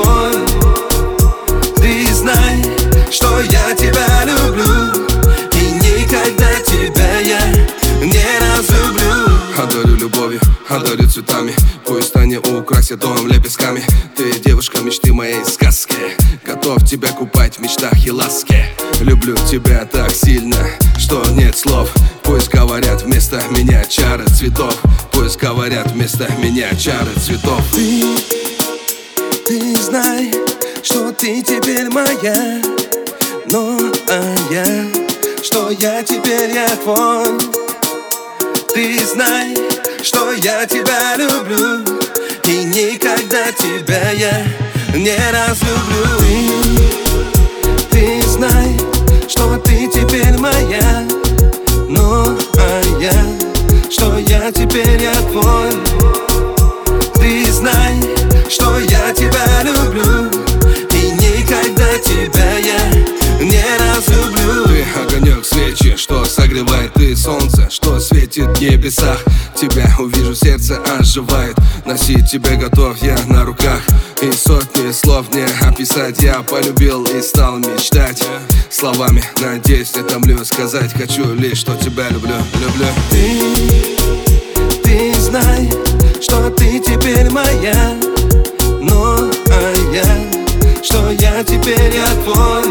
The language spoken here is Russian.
твой. Ты знай, что я тебя люблю, и никогда тебя я не разлюблю. Одарю любовью, одарю цветами, пусть они украсят дом лепестками. Ты девушка мечты моей сказки, готов тебя купать в мечтах и ласке. Люблю тебя так сильно, что нет слов. Пусть говорят вместо меня чары цветов. Пусть говорят вместо меня чары цветов. Ты знай, что ты теперь моя, я, что я теперь я твой. Ты знай, что я тебя люблю, и никогда тебя я не разлюблю. Ты знай, что ты теперь моя, я, что я теперь я твой. Ты знай, что я тебя люблю, и никогда тебя я не разлюблю. Ты огонек свечи, что согревает, ты солнце, что светит в небесах. Тебя увижу, сердце оживает, носить тебя готов я на руках. И сотни слов не описать, я полюбил и стал мечтать. Словами, надеюсь, не томлю сказать, хочу лишь, что тебя люблю, люблю. Ты знай, что ты теперь моя, я, что я теперь я твой.